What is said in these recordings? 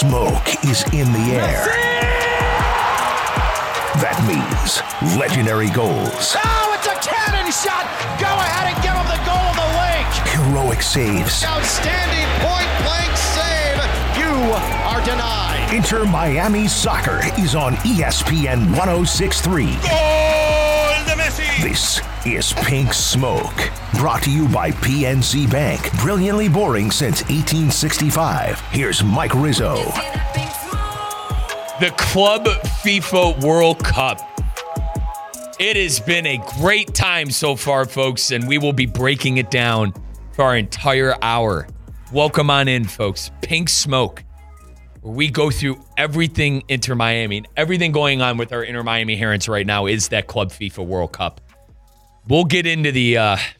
smoke is in the air. That means legendary goals. Oh, it's a cannon shot! Go ahead and give him the goal of the week! Heroic saves. Outstanding point-blank save! You are denied! Inter Miami Soccer is on ESPN 106.3. Gol de Messi! This is Pink Smoke, brought to you by PNC Bank. Brilliantly boring since 1865. Here's Mike Rizzo. The Club FIFA World Cup. It has been a great time so far, folks, and we will be breaking it down for our entire hour. Welcome on in, folks. Pink Smoke, where we go through everything Inter Miami. And everything going on with our Inter Miami Herons right now is that Club FIFA World Cup. We'll get into the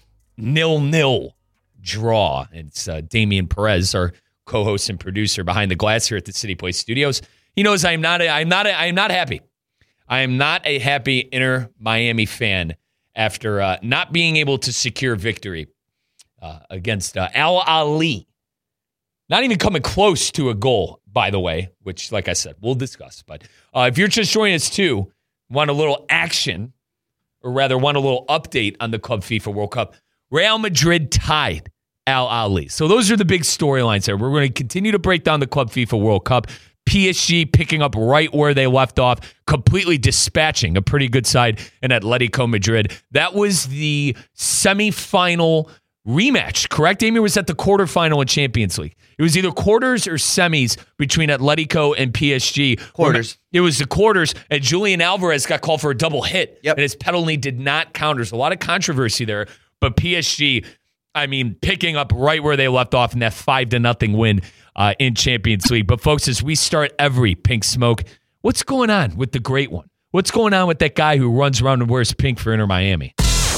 0-0 draw. It's Damian Perez, our co-host and producer behind the glass here at the City Place Studios. He knows I'm not happy. I am not a happy Inter Miami fan after not being able to secure victory against Al Ahly. Not even coming close to a goal, by the way, which, like I said, we'll discuss. But if you're just joining us too, want a little action, or rather want a little update on the Club FIFA World Cup, Real Madrid tied Al Ahly. So those are the big storylines there. We're going to continue to break down the Club FIFA World Cup. PSG picking up right where they left off, completely dispatching a pretty good side in Atletico Madrid. That was the semifinal rematch, correct, Damien? Was that the quarterfinal in Champions League? It was either quarters or semis between Atletico and PSG. Quarters. It was the quarters, and Julian Alvarez got called for a double hit, and his penalty did not count. There's a lot of controversy there, but PSG, picking up right where they left off in that 5-0 win in Champions League. But folks, as we start every Pink Smoke, what's going on with the great one? What's going on with that guy who runs around and wears pink for Inter Miami?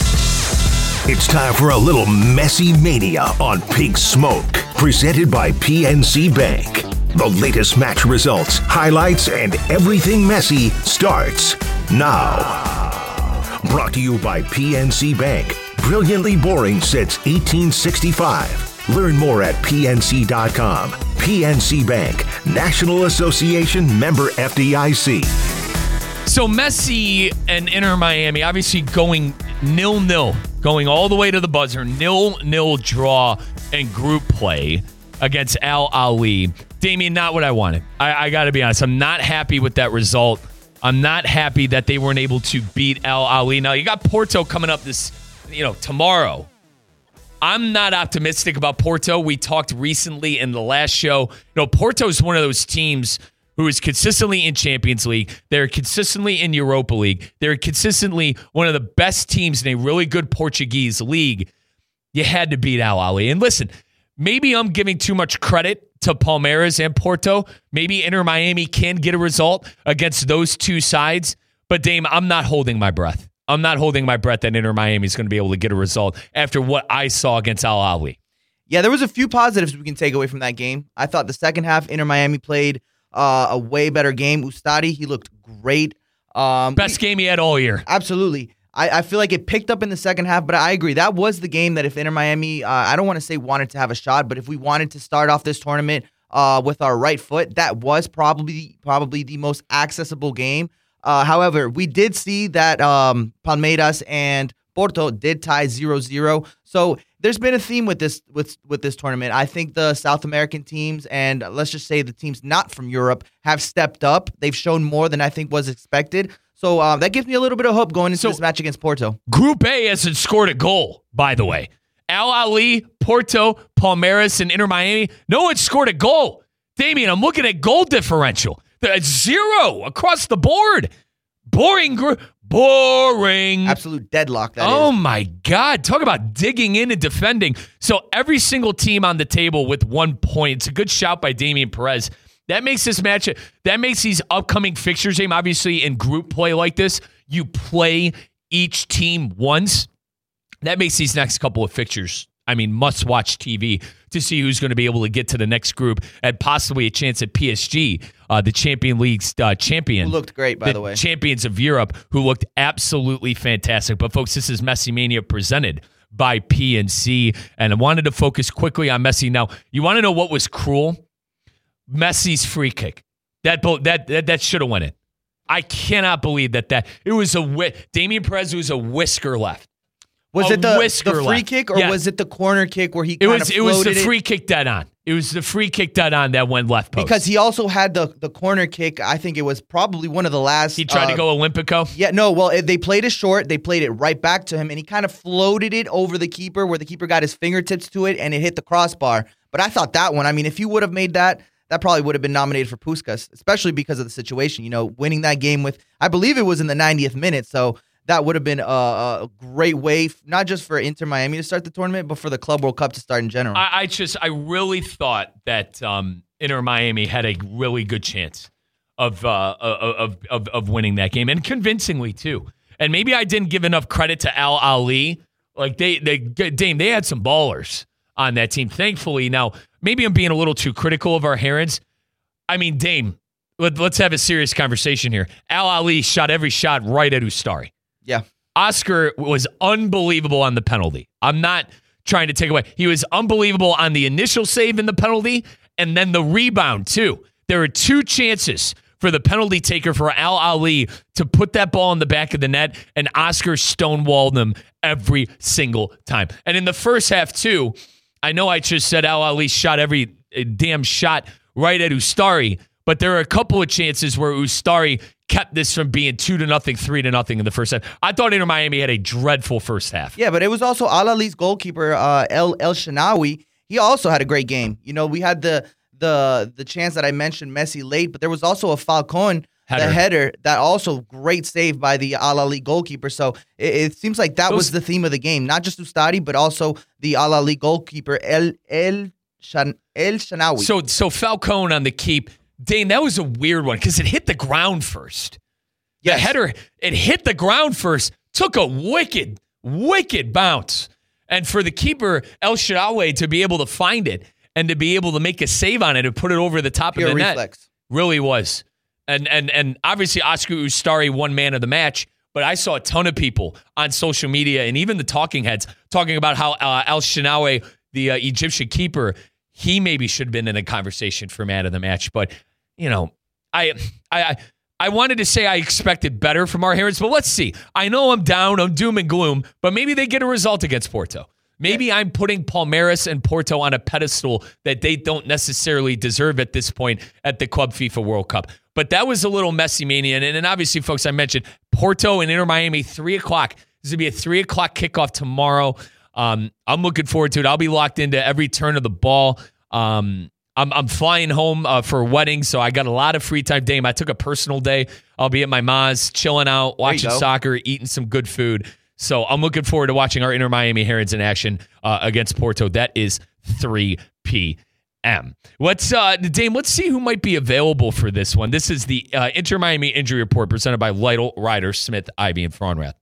It's time for a little Messi mania on Pink Smoke, presented by PNC Bank. The latest match results, highlights, and everything Messi starts now. Brought to you by PNC Bank. Brilliantly boring since 1865. Learn more at PNC.com. PNC Bank, National Association member FDIC. So Messi and Inter Miami obviously going 0-0, going all the way to the buzzer, 0-0 draw and group play against Al Ahly. Damien, not what I wanted. I got to be honest. I'm not happy with that result. I'm not happy that they weren't able to beat Al Ahly. Now, you got Porto coming up tomorrow. I'm not optimistic about Porto. We talked recently in the last show. Porto is one of those teams who is consistently in Champions League. They're consistently in Europa League. They're consistently one of the best teams in a really good Portuguese league. You had to beat Al Ahly. And listen, maybe I'm giving too much credit to Palmeiras and Porto. Maybe Inter Miami can get a result against those two sides. But Dame, I'm not holding my breath. I'm not holding my breath that Inter Miami is going to be able to get a result after what I saw against Al Ahly. Yeah, there was a few positives we can take away from that game. I thought the second half, Inter Miami played a way better game. Ustadi, he looked great. Best game he had all year. Absolutely. I feel like it picked up in the second half, but I agree. That was the game that if Inter Miami, I don't want to say wanted to have a shot, but if we wanted to start off this tournament with our right foot, that was probably the most accessible game. However, we did see that Palmeiras and Porto did tie 0-0. So there's been a theme with this tournament. I think the South American teams and let's just say the teams not from Europe have stepped up. They've shown more than I think was expected. So that gives me a little bit of hope going into this match against Porto. Group A hasn't scored a goal, by the way. Al Ahly, Porto, Palmeiras, and Inter Miami, no one scored a goal. Damien, I'm looking at goal differential. 0 across the board. Boring. Absolute deadlock, that is. Oh, my God. Talk about digging in and defending. So every single team on the table with 1 point. It's a good shout by Damian Perez. That makes this match, that makes these upcoming fixtures, obviously in group play like this, you play each team once. That makes these next couple of fixtures, must-watch TV to see who's going to be able to get to the next group and possibly a chance at PSG, the Champions League's champion. Who looked great, by the way. Champions of Europe, who looked absolutely fantastic. But, folks, this is Messi Mania presented by PNC, and I wanted to focus quickly on Messi. Now, you want to know what was cruel? Messi's free kick. That should have went in. I cannot believe that it was Damian Perez was a whisker left. Was it the free kick or was it the corner kick where he kind of floated it? It was the free kick dead on. It was the free kick dead on that went left post. Because he also had the corner kick. I think it was probably one of the last. He tried to go Olympico? Yeah, no. Well, they played it short. They played it right back to him, and he kind of floated it over the keeper where the keeper got his fingertips to it, and it hit the crossbar. But I thought that one, I mean, if you would have made that probably would have been nominated for Puskás, especially because of the situation. Winning that game with, I believe it was in the 90th minute, so that would have been a great way, not just for Inter Miami to start the tournament, but for the Club World Cup to start in general. I really thought that Inter Miami had a really good chance of winning that game, and convincingly too. And maybe I didn't give enough credit to Al Ali. Like they had some ballers on that team. Thankfully, now maybe I'm being a little too critical of our Herons. I mean, Dame, let's have a serious conversation here. Al Ali shot every shot right at Ustari. Yeah. Oscar was unbelievable on the penalty. I'm not trying to take away. He was unbelievable on the initial save in the penalty and then the rebound, too. There were two chances for the penalty taker for Al Ali to put that ball in the back of the net, and Oscar stonewalled them every single time. And in the first half, too, I know I just said Al Ali shot every damn shot right at Ustari, but there are a couple of chances where Ustari kept this from being 2-0, 3-0 in the first half. I thought Inter Miami had a dreadful first half. Yeah, but it was also Al Ali's goalkeeper, El Shanawi. He also had a great game. We had the chance that I mentioned, Messi late, but there was also a Falcon, the header, that also great save by the Al Ali goalkeeper. So it seems like that was the theme of the game, not just Ustari, but also the Al Ali goalkeeper, El Shanawi. So Falcon on the keep. Dane, that was a weird one because it hit the ground first. Yes. The header, it hit the ground first, took a wicked bounce. And for the keeper, El Shaarawy, to be able to find it and to be able to make a save on it and put it over the top of the reflex. Net really was. And obviously Oscar Ustari won man of the match, but I saw a ton of people on social media and even the talking heads talking about how El Shaarawy, the Egyptian keeper, he maybe should have been in a conversation for man of the match. But, I wanted to say I expected better from our Herons, but let's see. I know I'm down, I'm doom and gloom, but maybe they get a result against Porto. Maybe I'm putting Palmeiras and Porto on a pedestal that they don't necessarily deserve at this point at the Club FIFA World Cup. But that was a little messy mania. And obviously, folks, I mentioned Porto and Inter Miami, 3 o'clock. This is going to be a 3 o'clock kickoff tomorrow. I'm looking forward to it. I'll be locked into every turn of the ball. I'm flying home for a wedding, so I got a lot of free time. Dame, I took a personal day. I'll be at my ma's, chilling out, watching soccer, eating some good food. So I'm looking forward to watching our Inter Miami Herons in action against Porto. That is 3 p.m. Dame, let's see who might be available for this one. This is the Inter Miami injury report presented by Lytle, Ryder, Smith, Ivy, and Frauenrath.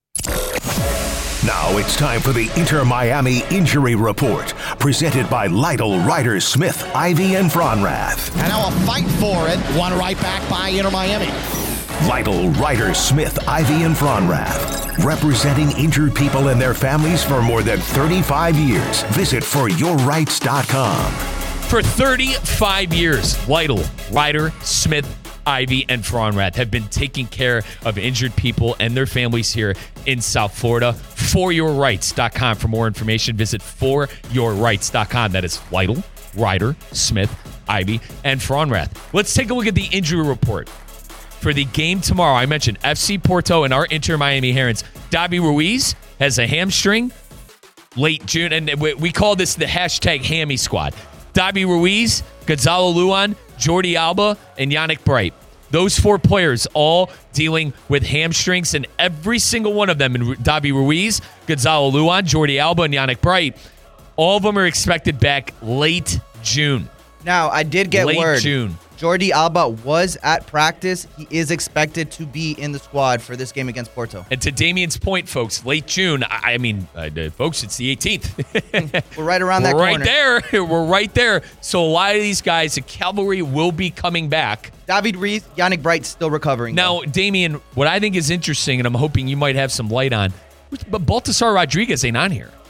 Now it's time for the Inter Miami Injury Report, presented by Lytle, Ryder, Smith, Ivy, and Frauenrath. And now a fight for it, won right back by Inter Miami. Lytle, Ryder, Smith, Ivy, and Frauenrath, representing injured people and their families for more than 35 years. Visit foryourrights.com. For 35 years, Lytle, Ryder, Smith, Ivy, and Frauenrath have been taking care of injured people and their families here in South Florida. ForYourRights.com. For more information, visit ForYourRights.com. That is Lytle, Ryder, Smith, Ivy, and Frauenrath. Let's take a look at the injury report for the game tomorrow. I mentioned FC Porto and our Inter Miami Herons. Davi Ruiz has a hamstring late June, and we call this the hashtag Hammy Squad. Davi Ruiz, Gonzalo Luan, Jordi Alba, and Yannick Bright. Those 4 players all dealing with hamstrings, and every single one of them, in Davi Ruiz, Gonzalo Luan, Jordi Alba, and Yannick Bright, all of them are expected back late June. Now, I did get late word. June. Jordi Alba was at practice. He is expected to be in the squad for this game against Porto. And to Damien's point, folks, late June, folks, it's the 18th. We're right around that corner. corner. Right there. We're right there. So a lot of these guys, the cavalry will be coming back. David Ruiz, Yannick Bright still recovering. Now, Damien, what I think is interesting, and I'm hoping you might have some light on, but Baltasar Rodriguez ain't on here.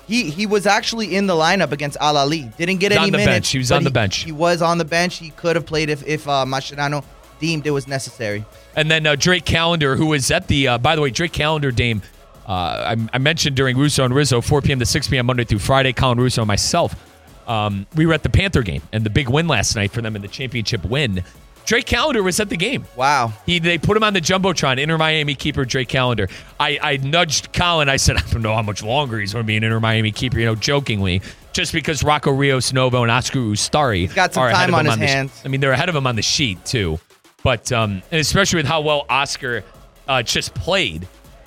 He was actually in the lineup against Al Ali. Didn't get any minutes. He was on the bench. He was on the bench. He could have played if Mascherano deemed it was necessary. And then Drake Callender, who was at the, by the way, Drake Callender, Dame, I mentioned during Russo and Rizzo, 4 p.m. to 6 p.m. Monday through Friday, Colin Russo and myself, we were at the Panther game and the big win last night for them in the championship win. Drake Callender was at the game. Wow. They put him on the Jumbotron, Inter Miami keeper Drake Callender. I nudged Colin. I said, I don't know how much longer he's going to be an Inter Miami keeper, jokingly, just because Rocco Rios Novo and Oscar Ustari got some time on his hands. I mean, they're ahead of him on the sheet, too. But and especially with how well Oscar just played,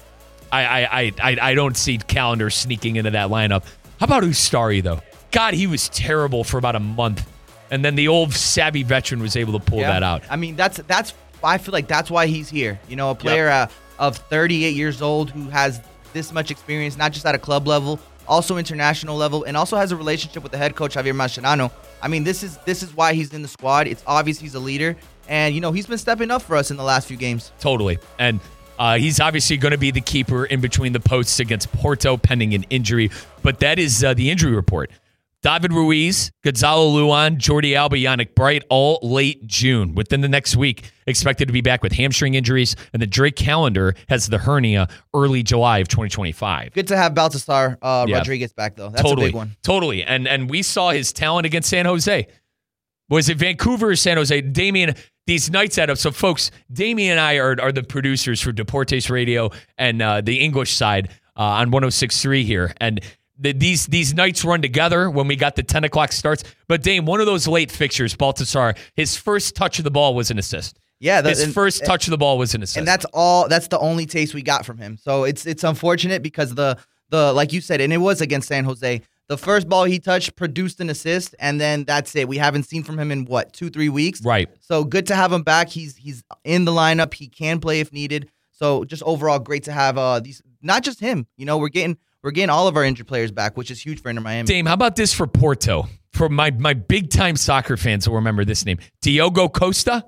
I don't see Callender sneaking into that lineup. How about Ustari, though? God, he was terrible for about a month. And then the old savvy veteran was able to pull that out. I mean, that's. I feel like that's why he's here. A player of 38 years old who has this much experience, not just at a club level, also international level, and also has a relationship with the head coach Javier Mascherano. I mean, this is why he's in the squad. It's obvious he's a leader, and he's been stepping up for us in the last few games. Totally, and he's obviously going to be the keeper in between the posts against Porto, pending an injury. But that is the injury report. David Ruiz, Gonzalo Luan, Jordi Alba, Yannick Bright, all late June. Within the next week, expected to be back with hamstring injuries. And then Drake Callender has the hernia early July of 2025. Good to have Baltasar Rodriguez back, though. That's a big one. Totally. And we saw his talent against San Jose. Was it Vancouver or San Jose? Damien, these nights add up. So, folks, Damien and I are the producers for Deportes Radio and the English side on 106.3 here. And these nights run together when we got the 10 o'clock starts. But, Dame, one of those late fixtures, Baltasar, his first touch of the ball was an assist. Yeah, his first touch of the ball was an assist. And that's the only taste we got from him. So it's unfortunate because the like you said, and it was against San Jose, the first ball he touched produced an assist, and then that's it. We haven't seen from him in 2-3 weeks. Right. So good to have him back. He's in the lineup. He can play if needed. So just overall great to have these, not just him. We're getting all of our injured players back, which is huge for Inter Miami. Dame, how about this for Porto? For my big-time soccer fans will remember this name. Diogo Costa?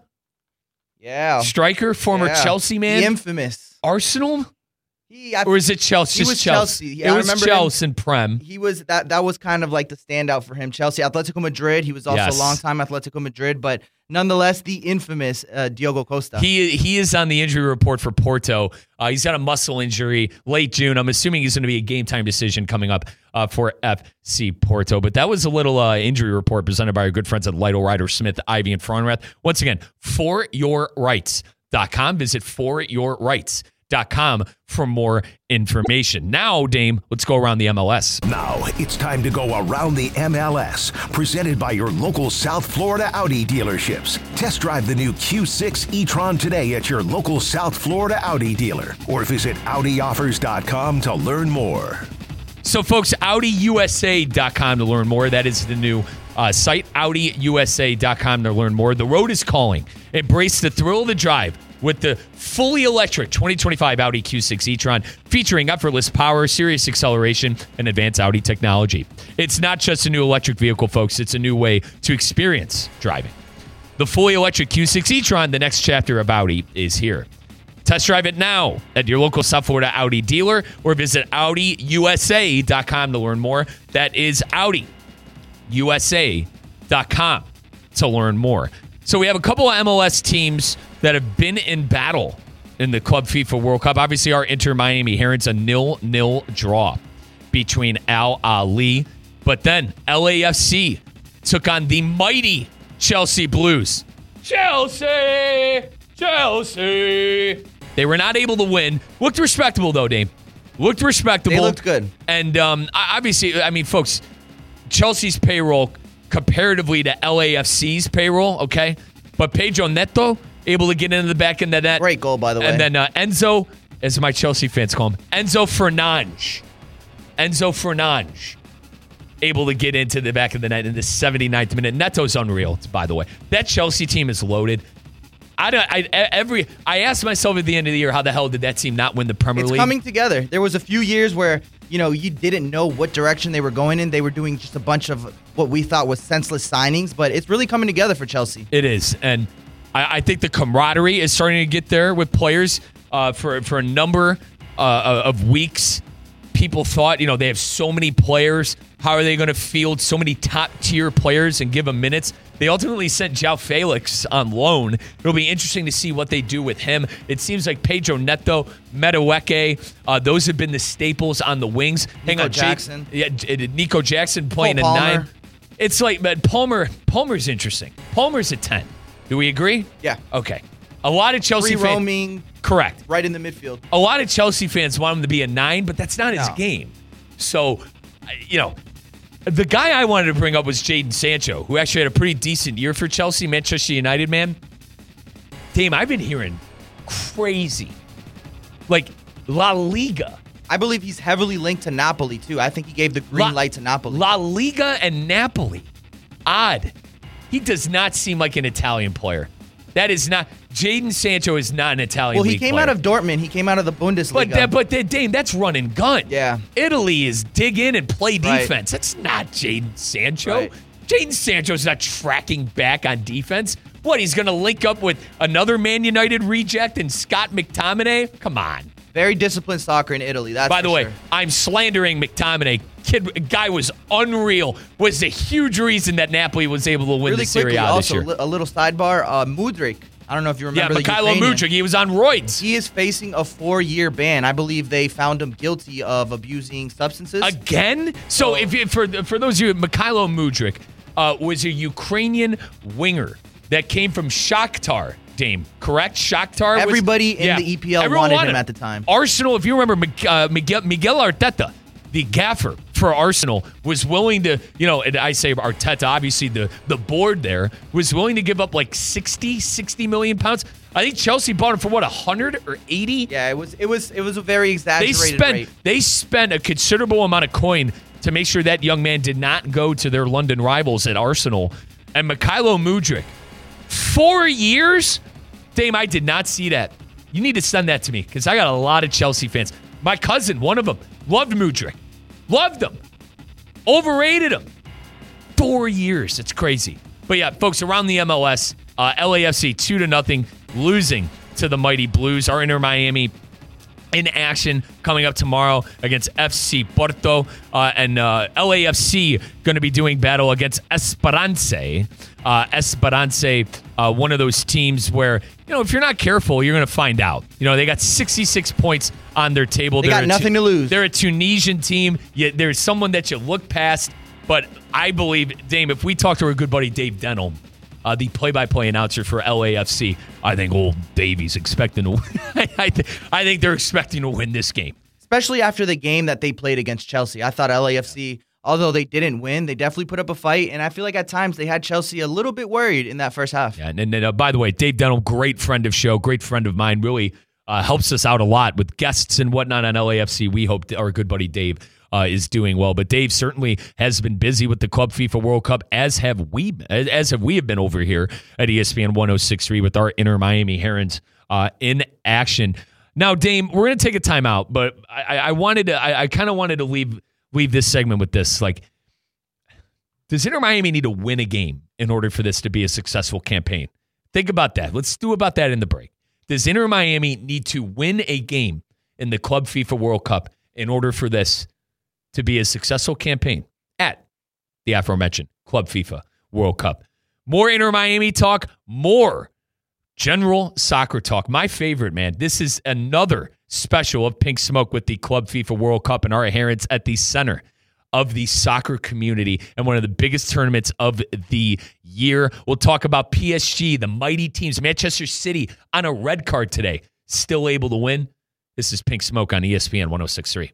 Yeah. Striker, former Chelsea man? The infamous. Arsenal? Or is it Chelsea? He was Chelsea. Yeah, it was Chelsea and Prem. He was that was kind of like the standout for him. Chelsea, Atletico Madrid. He was also a long-time Atletico Madrid, but nonetheless, the infamous Diogo Costa. He is on the injury report for Porto. He's got a muscle injury late June. I'm assuming he's going to be a game-time decision coming up for FC Porto. But that was a little injury report presented by our good friends at Lytle, Ryder, Smith, Ivy, and Frauenrath. Once again, foryourrights.com. Visit foryourrights.com for more information. Now, Dame, let's go around the MLS. Now, it's time to go around the MLS, presented by your local South Florida Audi dealerships. Test drive the new Q6 e-tron today at your local South Florida Audi dealer, or visit AudiOffers.com to learn more. So, folks, AudiUSA.com to learn more. That is the new site, AudiUSA.com to learn more. The road is calling. Embrace the thrill of the drive with the fully electric 2025 Audi Q6 e-tron, featuring effortless power, serious acceleration, and advanced Audi technology. It's not just a new electric vehicle, folks. It's a new way to experience driving. The fully electric Q6 e-tron, the next chapter of Audi, is here. Test drive it now at your local South Florida Audi dealer or visit AudiUSA.com to learn more. That is AudiUSA.com to learn more. So we have a couple of MLS teams that have been in battle in the Club FIFA World Cup. Obviously, our Inter Miami Herons, a 0-0 draw between Al Ali. But then LAFC took on the mighty Chelsea Blues. Chelsea! They were not able to win. Looked respectable, though, Dame. Looked respectable. They looked good. And obviously, I mean, folks, Chelsea's payroll comparatively to LAFC's payroll, okay? But Pedro Neto able to get into the back end of that. Great goal, by the way. And then Enzo, as my Chelsea fans call him, Enzo Fernandes, able to get into the back of the net in the 79th minute. Neto's unreal, by the way. That Chelsea team is loaded. I asked myself at the end of the year, how the hell did that team not win the Premier League? It's coming together. There was a few years where, you didn't know what direction they were going in. They were doing just a bunch of what we thought was senseless signings, but it's really coming together for Chelsea. It is, and I think the camaraderie is starting to get there with players for a number of weeks. people thought, they have so many players. How are they going to field so many top-tier players and give them minutes? They ultimately sent João Felix on loan. It'll be interesting to see what they do with him. It seems like Pedro Neto, Madueke, those have been the staples on the wings. Nico Jackson. Nico Jackson playing Cole a Palmer. 9. It's like, but Palmer's interesting. Palmer's a 10. Do we agree? Yeah. Okay. A lot of Chelsea Free fans. roaming. Correct. Right in the midfield. A lot of Chelsea fans want him to be a 9, but that's not his game. So, the guy I wanted to bring up was Jadon Sancho, who actually had a pretty decent year for Chelsea, Manchester United, man. Dame, I've been hearing crazy. Like, La Liga. I believe he's heavily linked to Napoli, too. I think he gave the green light to Napoli. La Liga and Napoli. Odd. He does not seem like an Italian player. That is not. Jadon Sancho is not an Italian Well, he league came player. out of Dortmund. He came out of the Bundesliga. But Dame, that's run and gun. Yeah. Italy is dig in and play Right. defense. That's not Jadon Sancho. Right. Jadon Sancho's not tracking back on defense. What, he's going to link up with another Man United reject and Scott McTominay? Come on. Very disciplined soccer in Italy. That's By the for way, sure. I'm slandering McTominay. Guy was unreal. Was a huge reason that Napoli was able to win Really the Serie quickly, A this also, year. a little sidebar. Mudryk. I don't know if you Yeah, remember the Mikhailo Ukrainian. Mudryk. He was on roids. He is facing a 4-year ban. I believe they found him guilty of abusing substances. Again? So for those of you, Mikhailo Mudryk was a Ukrainian winger that came from Shakhtar, Dame, correct? Shakhtar. Everybody in the EPL Everyone wanted him at the time. Arsenal, if you remember, Miguel Arteta, the gaffer for Arsenal, was willing to, and I say Arteta, obviously the board there, was willing to give up like 60 million pounds. I think Chelsea bought him for what, 100 or 80? Yeah, it was a very exaggerated rate. They spent a considerable amount of coin to make sure that young man did not go to their London rivals at Arsenal. And Mikhailo Mudryk, 4 years? Dame, I did not see that. You need to send that to me because I got a lot of Chelsea fans. My cousin, one of them, loved Mudryk. Loved him. Overrated him. 4 years. It's crazy. But yeah, folks, around the MLS, LAFC 2-0 losing to the Mighty Blues. Our Inter Miami in action coming up tomorrow against FC Porto. And LAFC going to be doing battle against Esperance. Esperance, one of those teams where, if you're not careful, you're going to find out. They got 66 points on their table. They got nothing to lose. They're a Tunisian team. There's someone that you look past. But I believe, Dame, if we talk to our good buddy Dave Denholm, the play-by-play announcer for LAFC, I think old Davey's expecting to win. I think they're expecting to win this game. Especially after the game that they played against Chelsea. I thought LAFC, although they didn't win, they definitely put up a fight. And I feel like at times they had Chelsea a little bit worried in that first half. Yeah, and by the way, Dave Denholm, great friend of show, great friend of mine, really helps us out a lot with guests and whatnot on LAFC. We hope our good buddy Dave is doing well, but Dave certainly has been busy with the Club FIFA World Cup, as have we been over here at ESPN 106.3 with our Inter Miami Herons in action. Now, Dame, we're going to take a timeout, but I kind of wanted to leave this segment with this. Like, does Inter Miami need to win a game in order for this to be a successful campaign? Think about that. Let's do about that in the break. Does Inter Miami need to win a game in the Club FIFA World Cup in order for this to be a successful campaign at the aforementioned Club FIFA World Cup? More Inter Miami talk, more general soccer talk. My favorite, man. This is another special of Pink Smoke with the Club FIFA World Cup and our Herons at the center of the soccer community and one of the biggest tournaments of the year. We'll talk about PSG, the mighty teams, Manchester City on a red card today, still able to win. This is Pink Smoke on ESPN 106.3.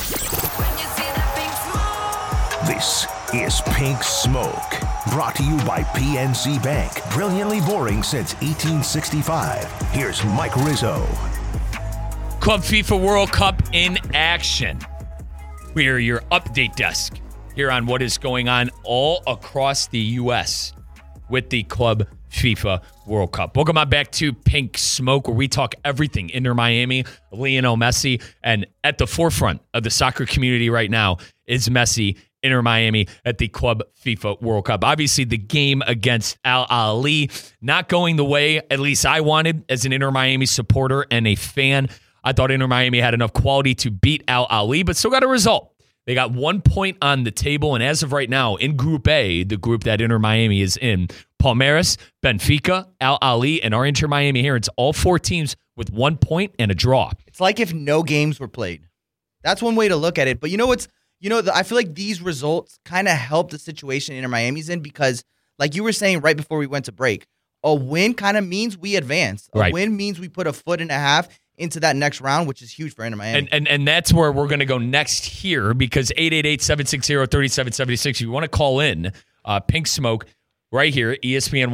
This is Pink Smoke, brought to you by PNC Bank. Brilliantly boring since 1865. Here's Mike Rizzo. Club FIFA World Cup in action. We are your update desk here on what is going on all across the U.S. with the Club FIFA World Cup. Welcome on back to Pink Smoke, where we talk everything Inter Miami, Lionel Messi, and at the forefront of the soccer community right now is Messi, Inter Miami at the Club FIFA World Cup. Obviously, the game against Al Ahly not going the way at least I wanted as an Inter Miami supporter and a fan. I thought Inter Miami had enough quality to beat Al Ahly, but still got a result. They got 1 point on the table, and as of right now, in Group A, the group that Inter Miami is in, Palmeiras, Benfica, Al Ahly, and our Inter Miami Herons, all 4 teams with 1 point and a draw. It's like if no games were played. That's one way to look at it. But I feel like these results kind of help the situation Inter Miami's in because, like you were saying right before we went to break, a win kind of means we advance. A win means we put a foot and a half into that next round, which is huge for Inter Miami. And that's where we're going to go next here because 888-760-3776, if you want to call in, Pink Smoke, right here, ESPN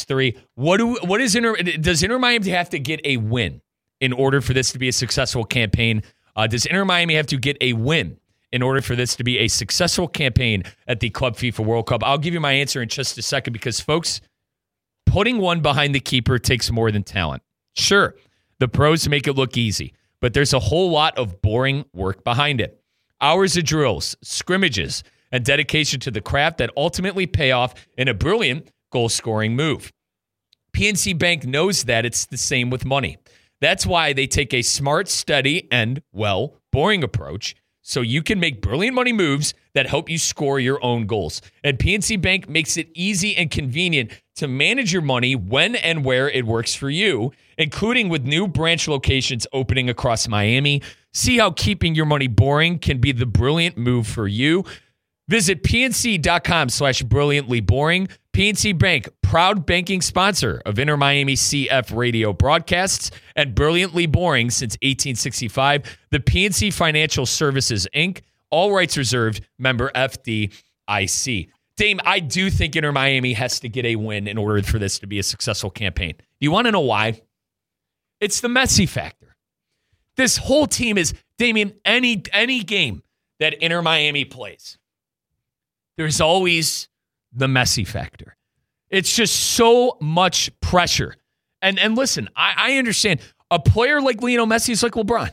106.3. Does Inter Miami have to get a win in order for this to be a successful campaign? Does Inter Miami have to get a win in order for this to be a successful campaign at the Club FIFA World Cup? I'll give you my answer in just a second because, folks, putting one behind the keeper takes more than talent. Sure, the pros make it look easy, but there's a whole lot of boring work behind it. Hours of drills, scrimmages, and dedication to the craft that ultimately pay off in a brilliant goal-scoring move. PNC Bank knows that it's the same with money. That's why they take a smart, steady, and, well, boring approach so you can make brilliant money moves that help you score your own goals. And PNC Bank makes it easy and convenient to manage your money when and where it works for you, including with new branch locations opening across Miami. See how keeping your money boring can be the brilliant move for you. Visit pnc.com/brilliantlyboring. PNC Bank, proud banking sponsor of Inter Miami CF radio broadcasts and Brilliantly Boring since 1865. The PNC Financial Services, Inc., all rights reserved, member FDIC. Dame, I do think Inter Miami has to get a win in order for this to be a successful campaign. Do you want to know why? It's the Messi factor. This whole team is, Damian, any game that Inter Miami plays, there's always the Messi factor. It's just so much pressure. And listen, I understand. A player like Lionel Messi is like LeBron.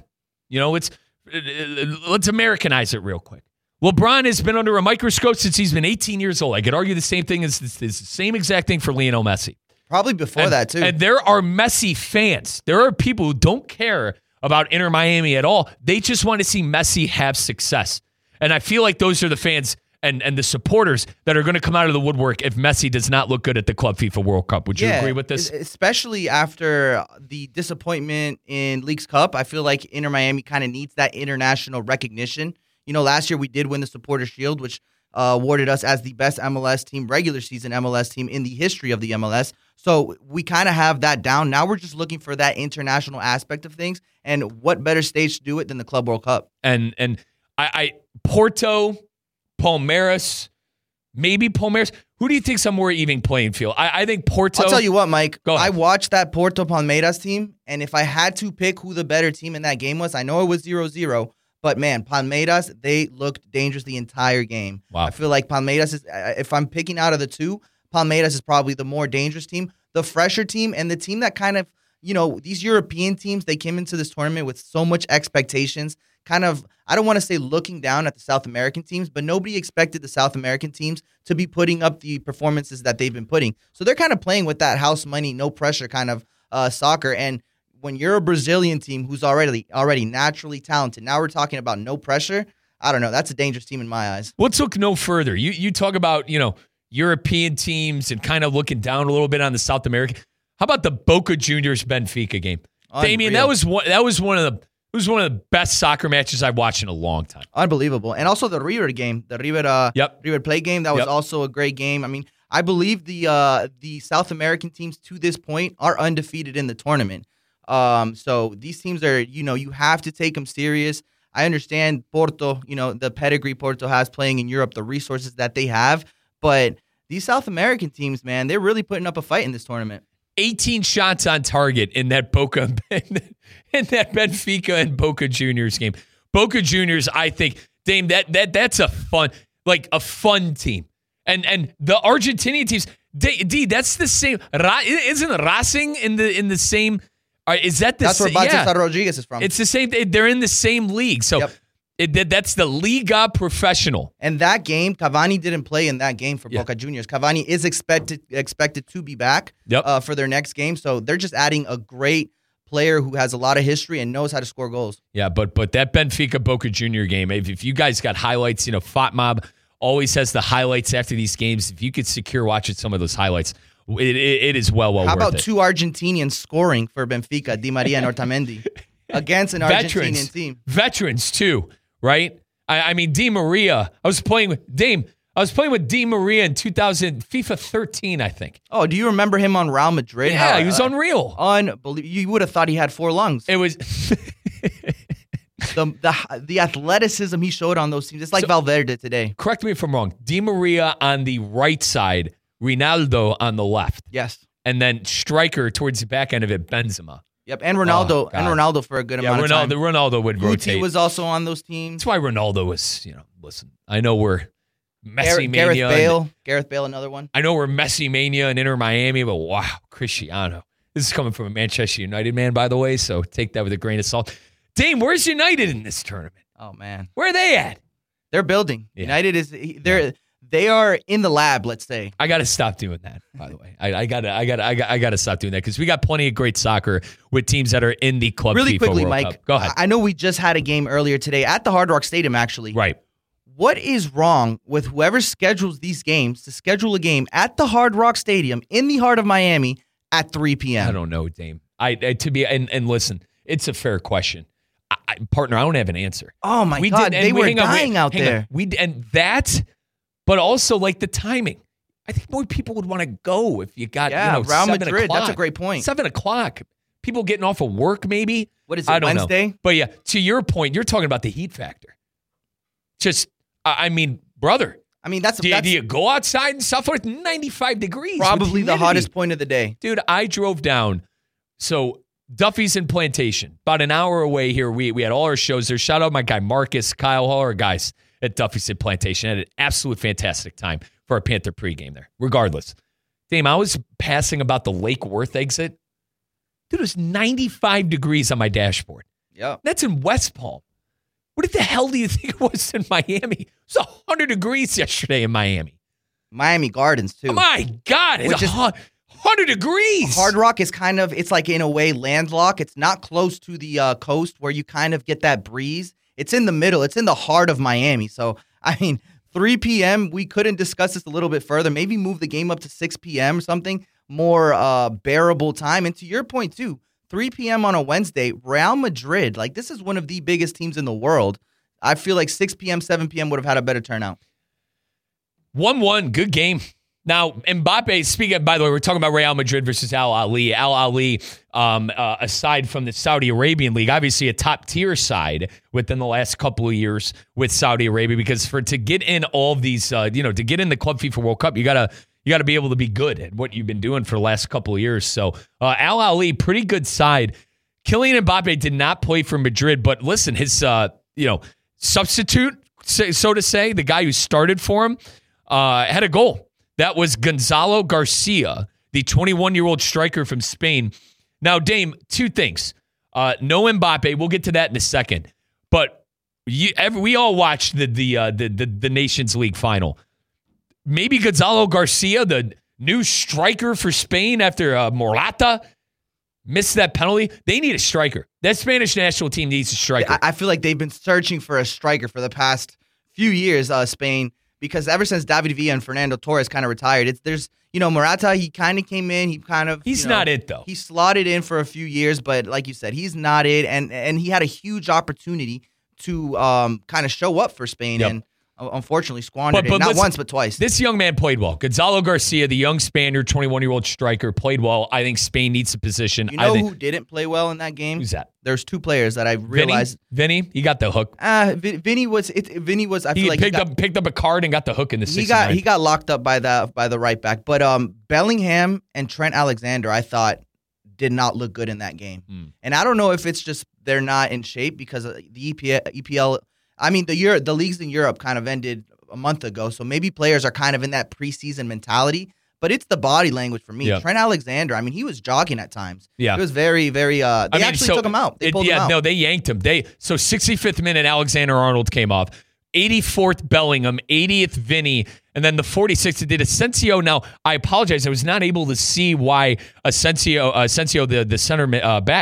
Let's Americanize it real quick. LeBron has been under a microscope since he's been 18 years old. I could argue the same thing is the same exact thing for Lionel Messi. Probably before that, too. And there are Messi fans. There are people who don't care about Inter Miami at all. They just want to see Messi have success. And I feel like those are the fans and the supporters that are going to come out of the woodwork if Messi does not look good at the Club FIFA World Cup. Would you agree with this? Especially after the disappointment in Leagues Cup, I feel like Inter Miami kind of needs that international recognition. Last year we did win the Supporters Shield, which awarded us as the best MLS team, regular season MLS team in the history of the MLS. So we kind of have that down. Now we're just looking for that international aspect of things. And what better stage to do it than the Club World Cup? And I Porto, Palmeiras, maybe Palmeiras. Who do you think's a more even playing field? I think Porto. I'll tell you what, Mike. Go ahead. I watched that Porto Palmeiras team, and if I had to pick who the better team in that game was, I know it was 0-0, but man, Palmeiras, they looked dangerous the entire game. Wow. I feel like Palmeiras is, if I'm picking out of the two, Palmeiras is probably the more dangerous team, the fresher team, and the team that kind of, these European teams, they came into this tournament with so much expectations, kind of, I don't want to say looking down at the South American teams, but nobody expected the South American teams to be putting up the performances that they've been putting. So they're kind of playing with that house money, no pressure kind of soccer. And when you're a Brazilian team who's already naturally talented, now we're talking about no pressure. I don't know. That's a dangerous team in my eyes. Let's look no further. You talk about, European teams and kind of looking down a little bit on the South American. How about the Boca Juniors Benfica game? Unreal. Damian, that was one of the best soccer matches I've watched in a long time. Unbelievable. And also the River game, the River Plate game, that was also a great game. I mean, I believe the South American teams to this point are undefeated in the tournament. So these teams are, you have to take them serious. I understand Porto, the pedigree Porto has playing in Europe, the resources that they have. But these South American teams, man, they're really putting up a fight in this tournament. 18 shots on target in that Benfica and Boca Juniors game. Boca Juniors, I think, Dame, that's a fun team. And the Argentinian teams, that's the same. Isn't Racing in the same? Is that the That's same? where Bautista Rodriguez is from. It's the same. They're in the same league. So. Yep. That's the Liga Professional. And that game, Cavani didn't play in that game for Boca Juniors. Cavani is expected to be back for their next game. So they're just adding a great player who has a lot of history and knows how to score goals. Yeah, but that Benfica Boca Junior game, if you guys got highlights, FOTMob always has the highlights after these games. If you could secure watching some of those highlights, it is well worth it. How about two Argentinians scoring for Benfica, Di Maria and Otamendi, against an Argentinian team? Veterans, too, right? I mean, Di Maria, I was playing with Di Maria in FIFA 13, I think. Oh, do you remember him on Real Madrid? Yeah, he was unreal. Unbelievable. You would have thought he had 4 lungs. It was the athleticism he showed on those teams. It's like Valverde today. Correct me if I'm wrong. Di Maria on the right side, Ronaldo on the left. Yes. And then striker towards the back end of it, Benzema. Yep, and Ronaldo for a good amount of time. Ronaldo would rotate. Guti was also on those teams. That's why Ronaldo was, listen, I know we're Messi mania. Gareth Bale, another one. I know we're Messi mania and Inter Miami, but wow, Cristiano. This is coming from a Manchester United man, by the way, so take that with a grain of salt. Dame, where's United in this tournament? Oh, man. Where are they at? They're building. Yeah. United is they are in the lab, let's say. I got to stop doing that, by the way. I got to stop doing that because we got plenty of great soccer with teams that are in the Club really FIFA quickly, World Mike, Cup. Go ahead. I know we just had a game earlier today at the Hard Rock Stadium, actually. Right. What is wrong with whoever schedules these games to schedule a game at the Hard Rock Stadium in the heart of Miami at 3 p.m.? I don't know, Dame. And listen, it's a fair question. Partner, I don't have an answer. Oh, my God. They were dying out there. But also, like, the timing. I think more people would want to go if you got, Real 7 Madrid. o'clock. That's a great point. 7 o'clock. People getting off of work, maybe. What is it, I don't Wednesday? know. But, yeah, to your point, you're talking about the heat factor. Brother. Do you go outside and stuff? It's 95 degrees. Probably the hottest point of the day. Dude, I drove down. So Duffy's in Plantation, about an hour away here. We had all our shows there. Shout out my guy Marcus, Kyle, all our guys at Duffy's in Plantation. Had an absolute fantastic time for our Panther pregame there. Regardless, Dame, I was passing about the Lake Worth exit. Dude, it was 95 degrees on my dashboard. Yeah, that's in West Palm. What the hell do you think it was in Miami? It was 100 degrees yesterday in Miami. Miami Gardens, too. Oh my God, it's 100 degrees. Hard Rock is it's like, in a way, landlocked. It's not close to the coast where you kind of get that breeze. It's in the middle. It's in the heart of Miami. So, 3 p.m., we couldn't discuss this a little bit further. Maybe move the game up to 6 p.m. or something, more bearable time. And to your point, too, 3 p.m. on a Wednesday, Real Madrid, this is one of the biggest teams in the world. I feel like 6 p.m., 7 p.m. would have had a better turnout. 1-1, good game. Now, Mbappe, speaking, by the way, we're talking about Real Madrid versus Al Ahly. Al Ahly, aside from the Saudi Arabian League, obviously a top-tier side within the last couple of years with Saudi Arabia, because to get in all of these, to get in the Club FIFA World Cup, you gotta be able to be good at what you've been doing for the last couple of years. So Al Ahly, pretty good side. Kylian Mbappe did not play for Madrid, but listen, his substitute, so to say, the guy who started for him, had a goal. That was Gonzalo Garcia, the 21-year-old striker from Spain. Now, Dame, two things. No Mbappe. We'll get to that in a second. But we all watched the Nations League final. Maybe Gonzalo Garcia, the new striker for Spain after Morata, missed that penalty. They need a striker. That Spanish national team needs a striker. I feel like they've been searching for a striker for the past few years, Spain, because ever since David Villa and Fernando Torres kind of retired, Morata, he kind of came in, he's not it, though. He slotted in for a few years, but like you said, he's not it, and he had a huge opportunity to kind of show up for Spain, and unfortunately squandered it. Not once, but twice. This young man played well. Gonzalo Garcia, the young Spaniard, 21-year-old striker, played well. I think Spain needs a position. You know who didn't play well in that game? Who's that? There's two players that I realized. Vinny, he got the hook. Vinny was. I feel like picked up a card and got the hook in the 69. He got locked up by the right back. But Bellingham and Trent Alexander, I thought, did not look good in that game. And I don't know if it's just they're not in shape because of the EPL. The leagues in Europe kind of ended a month ago, so maybe players are kind of in that preseason mentality. But it's the body language for me. Yep. Trent Alexander, he was jogging at times. Yeah. It was very, very. They took him out. They pulled him out. No, they yanked him. 65th minute, Alexander-Arnold came off. 84th, Bellingham. 80th, Vinny. And then the 46th, did Asensio. Now, I apologize. I was not able to see why Asensio, the center back,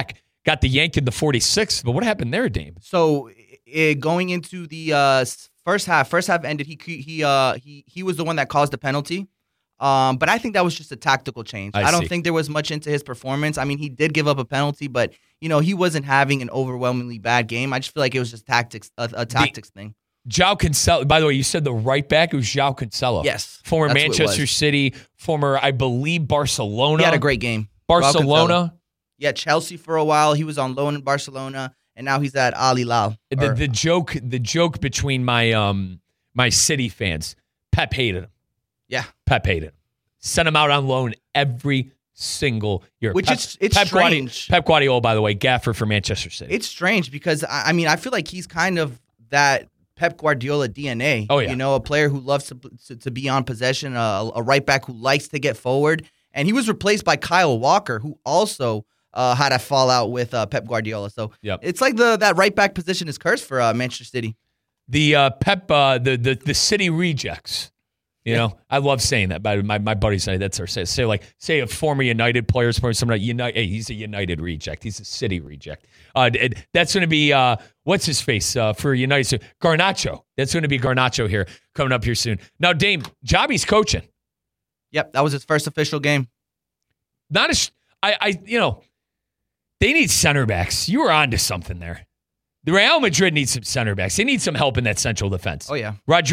got the yank in the 46th. But what happened there, Dame? So going into the first half ended. He was the one that caused the penalty. But I think that was just a tactical change. I don't think there was much into his performance. I mean, he did give up a penalty, but he wasn't having an overwhelmingly bad game. I just feel like it was just tactics, a tactics thing. João Cancelo. By the way, you said the right back. It was João Cancelo. Yes, former Manchester City, former, I believe, Barcelona. He had a great game. Barcelona. Yeah, Chelsea for a while. He was on loan in Barcelona, and now he's at Al Hilal. The joke between my City fans, Pep hated him. Yeah, Pep hated him. Sent him out on loan every single year. It's Pep strange. Pep Guardiola, by the way, gaffer for Manchester City. It's strange because I feel like he's kind of that Pep Guardiola DNA. Oh yeah, a player who loves to be on possession, a right back who likes to get forward, and he was replaced by Kyle Walker, who also had a fallout with Pep Guardiola. So It's like that right back position is cursed for Manchester City. The Pep, the City rejects. I love saying that. My buddies say that's our say a former United player, somebody United. Hey, he's a United reject. He's a City reject. That's going to be what's his face for United. So Garnacho. That's going to be Garnacho here coming up here soon. Now, Dame, Javi's coaching. Yep, that was his first official game. They need center backs. You were onto something there. The Real Madrid needs some center backs. They need some help in that central defense. Oh yeah,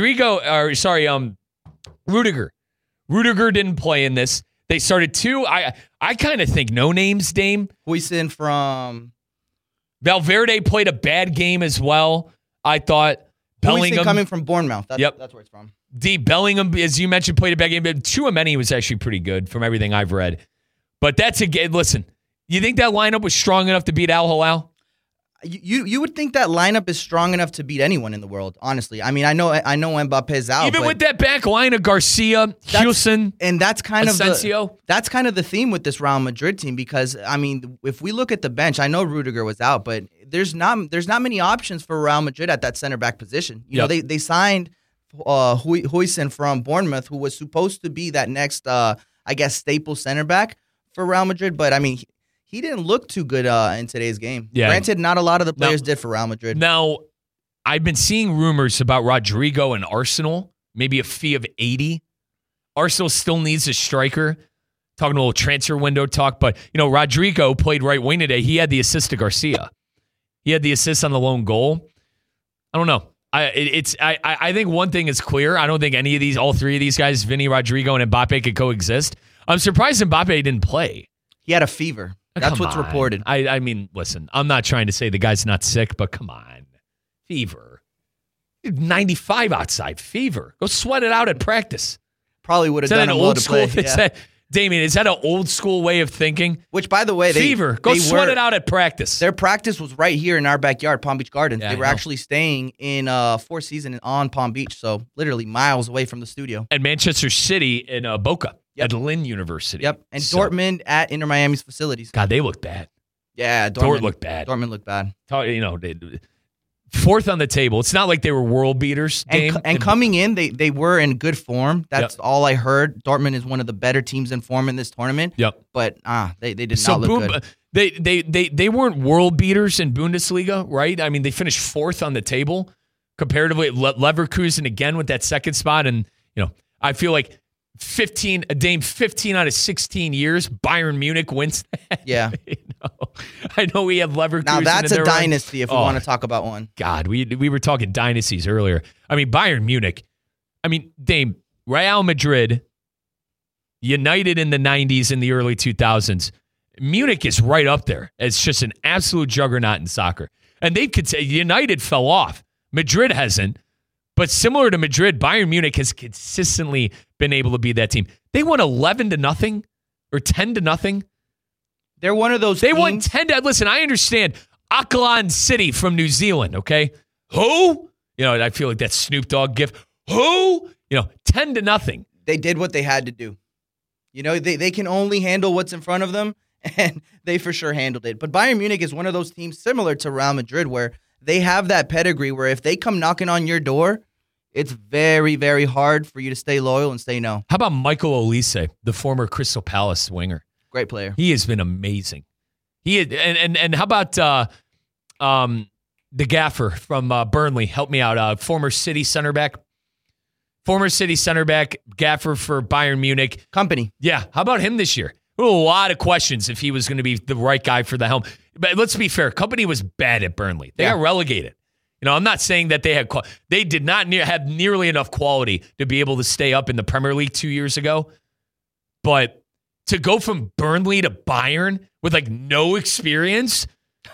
Rudiger. Rudiger didn't play in this. They started two. I kind of think no names, Dame. Huijsen from Valverde played a bad game as well. I thought Bellingham coming from Bournemouth. That's where it's from. Bellingham, as you mentioned, played a bad game. But Tchouaméni was actually pretty good from everything I've read. But that's a game. Listen, you think that lineup was strong enough to beat Al Hilal? You would think that lineup is strong enough to beat anyone in the world, honestly. I mean, I know Mbappe's out. Even with that back line of Garcia, Houston, and that's kind Asensio. of the theme with this Real Madrid team because, I mean, if we look at the bench, I know Rudiger was out, but there's not many options for Real Madrid at that center back position. They signed Huijsen from Bournemouth, who was supposed to be that next, staple center back for Real Madrid, but I mean, he didn't look too good in today's game. Yeah. Granted, not a lot of the players did for Real Madrid. Now, I've been seeing rumors about Rodrigo and Arsenal, maybe a fee of 80. Arsenal still needs a striker. Talking a little transfer window talk, but Rodrigo played right wing today. He had the assist to Garcia. He had the assist on the lone goal. I don't know. I think one thing is clear. I don't think all three of these guys, Vinny, Rodrigo, and Mbappe, could coexist. I'm surprised Mbappe didn't play. He had a fever. That's what's reported. I mean, listen, I'm not trying to say the guy's not sick, but come on. Fever. 95 outside. Fever. Go sweat it out at practice. Probably would have done him well to play. Damien, is that an old school way of thinking? Which, by the way, Fever. Go sweat it out at practice. Their practice was right here in our backyard, Palm Beach Gardens. They were actually staying in Four Seasons on Palm Beach, so literally miles away from the studio. And Manchester City in Boca. Yep. At Lynn University. Yep. And Dortmund at Inter Miami's facilities. God, they looked bad. Yeah, Dortmund looked bad. Dortmund looked bad. Fourth on the table. It's not like they were world beaters. And coming in, they were in good form. That's all I heard. Dortmund is one of the better teams in form in this tournament. Yep. But they did not look good. They weren't world beaters in Bundesliga, right? I mean, they finished fourth on the table comparatively. Leverkusen again with that second spot. And, I feel like 15 out of 16 years, Bayern Munich wins that. Yeah. I know we have Leverkusen. Now that's a dynasty if we want to talk about one. God, we were talking dynasties earlier. I mean, Bayern Munich. I mean, Dame, Real Madrid, United in the 90s and the early 2000s. Munich is right up there. It's just an absolute juggernaut in soccer. And they could say United fell off. Madrid hasn't. But similar to Madrid, Bayern Munich has consistently been able to be that team. They won 11-0 or 10-0. They're one of those teams. They won 10. Listen, I understand. Auckland City from New Zealand, okay? Who? I feel like that Snoop Dogg gif. Who? 10-0. They did what they had to do. They can only handle what's in front of them, and they for sure handled it. But Bayern Munich is one of those teams similar to Real Madrid where they have that pedigree where if they come knocking on your door, it's very, very hard for you to stay loyal and say no. How about Michael Olise, the former Crystal Palace winger? Great player. He has been amazing. And how about the gaffer from Burnley? Help me out. Former City center back, gaffer for Bayern Munich. Company. Yeah. How about him this year? A lot of questions if he was going to be the right guy for the helm. But let's be fair. Company was bad at Burnley. They got relegated. I'm not saying that they did not have nearly enough quality to be able to stay up in the Premier League 2 years ago. But to go from Burnley to Bayern with like no experience,